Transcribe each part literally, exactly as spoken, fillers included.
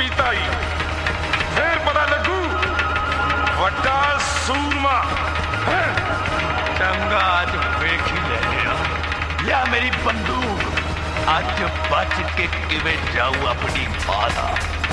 पीता ही फिर पता लगू वड्डा सूरमा है। चंगा अज वेख ही ले लिया। लिया मेरी बंदूक, अज बच के किवें जाऊ अपनी मां दा।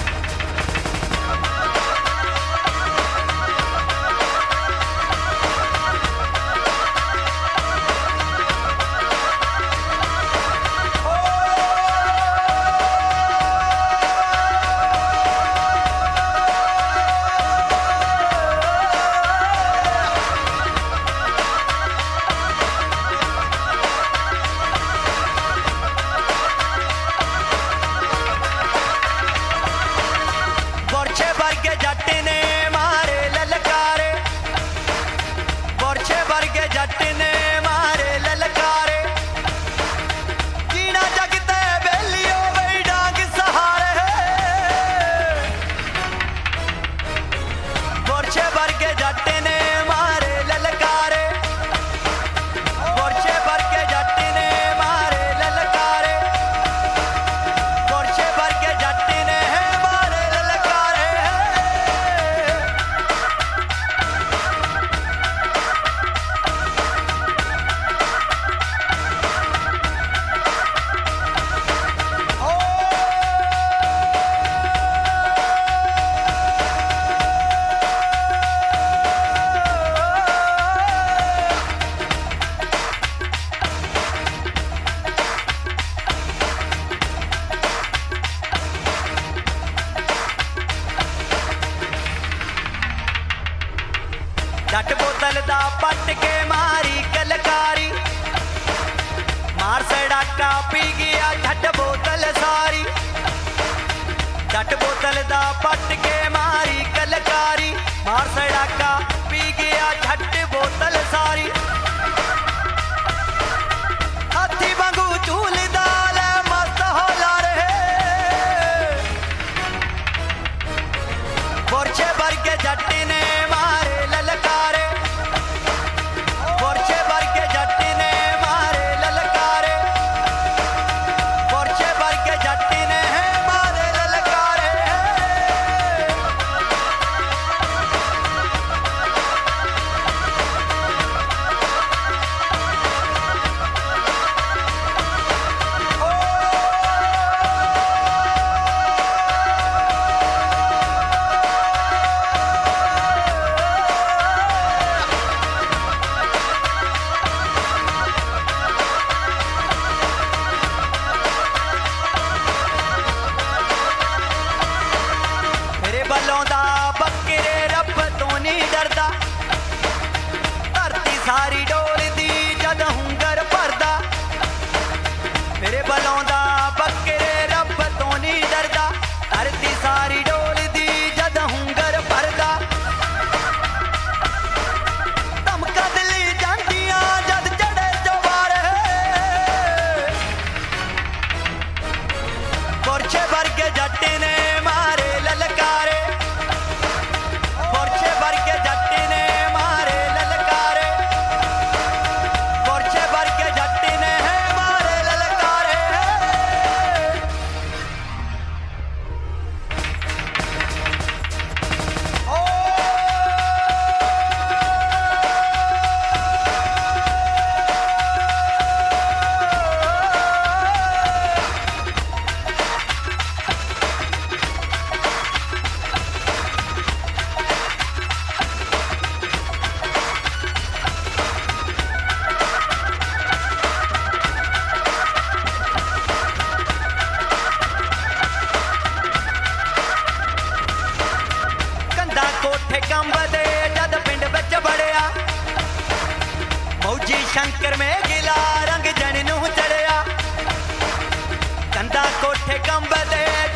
जट बोतल दा पट के मारी कलकारी, मार सड़ाका पी गया झट बोतल सारी। जट बोतल दा पट के मारी कलकारी, मार सड़ाका पी गया झट बोतल सारी। हाथी वांगू झूलदा ले मस्त होला रहे, बोरछे भर के जट ने मारे ललकारे, बोरछे भर के जट ने मारे ललकारे, बोरछे भर के जट ने मारे ललकारे। मेरे बलों दा बकरे रब तो नहीं डरदा, धरती सारी डोलदी जद हुंगर भरदा। मेरे बलों दा बकरे रब तो नहीं डरदा, धरती सारी डोलदी जद हुंगर भरदा। धमका दिली जांदियां जद चढ़े जवार, बोरछे भर के जट ने मारे ललकारे, बोरछे भर के जट ने मारे ललकारे, बोरछे भर के जट ने मारे ललकारे। ओ कंधा कोठे कंबदे जद पिंड बिच बड़िया, मौजी शंकर में गिला रंग जन नूं चढ़िया। कंधा कोठे कंबदे